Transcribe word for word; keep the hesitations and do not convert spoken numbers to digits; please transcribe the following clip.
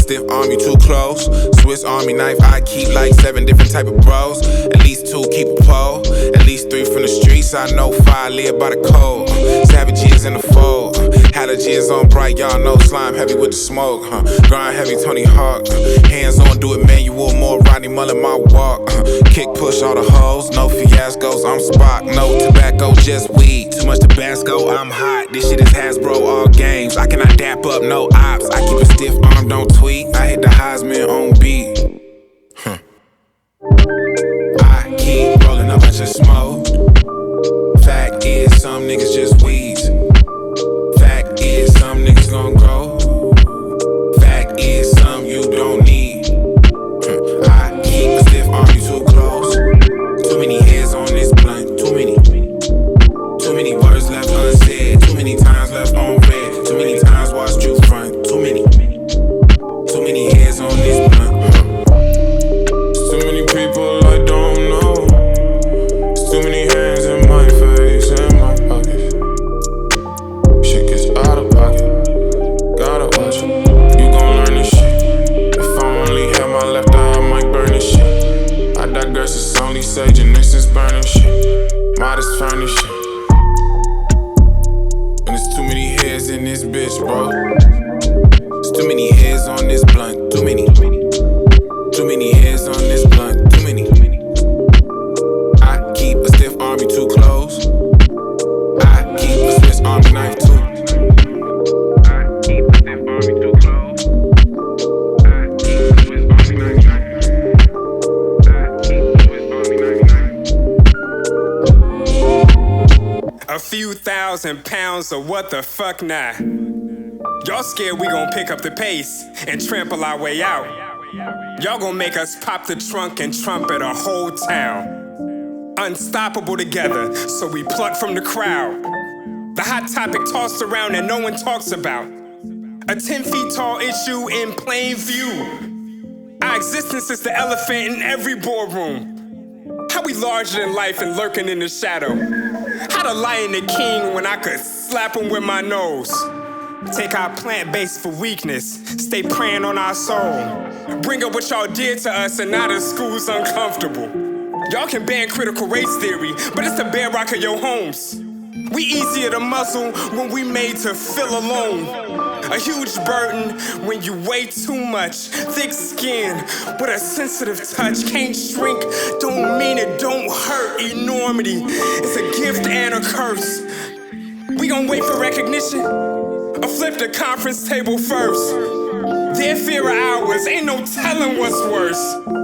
stiff arm, you too close. Swiss Army knife, I keep like seven different type of bros. At least two keep a pole. At least three from the streets, I know five live by the code. Savages in the fold. Halogens on bright, y'all know slime heavy with the smoke. Huh. Grind heavy, Tony Hawk. Hands on, do it manual, more Rodney Mullen, my walk. Uh, kick, push all the hoes, no fiascos, I'm Spock. No tobacco, just weed. Too much Tabasco, I'm hot. This shit is Hasbro, all games. I cannot dap up, no ops. I keep a stiff arm, don't tweet. I hit the Heisman on beat. Huh. I keep rolling up, I just smoke. Fact is, some niggas just weeds. Fact is, some niggas gon' grow. Fact is, some you don't need. Huh. I keep a stiff arm, you too close. Too many heads on this blunt, too many. Too many words left unsaid, too many times left on red. Too many times watched you front, too many. Too many heads on this blunt. There's too many people I don't know. There's too many hands in my face, in my pocket. Shit gets out of pocket. Gotta watch it. You gon' learn this shit. If I only had my left eye, I might burn this shit. I digress, it's only sage and this is burning shit. Modest furnish shit. And there's too many heads in this bitch, bro. There's too many heads on this blunt, too many. Too many heads on this blunt, too many. I keep a stiff arm, you too close. I keep a Swiss Army knife too. I keep a stiff arm, you too close. I keep a Swiss Army knife knife. I keep a Swiss Army knife knife. A few thousand pounds of what the fuck now? Y'all scared we gon' pick up the pace and trample our way out. Y'all gon' make us pop the trunk and trumpet a whole town. Unstoppable together, so we pluck from the crowd. The hot topic tossed around and no one talks about. A ten feet tall issue in plain view. Our existence is the elephant in every boardroom. How we larger than life and lurking in the shadow. How the lion the king when I could slap him with my nose. Take our plant base for weakness, stay preying on our soul. Bring up what y'all did to us and now the school's uncomfortable. Y'all can ban critical race theory, but it's the bedrock of your homes. We easier to muzzle when we made to feel alone. A huge burden when you weigh too much. Thick skin with a sensitive touch. Can't shrink, don't mean it, don't hurt. Enormity is a gift and a curse. We gon' wait for recognition or flip the conference table first. Their fear of ours, ain't no telling what's worse.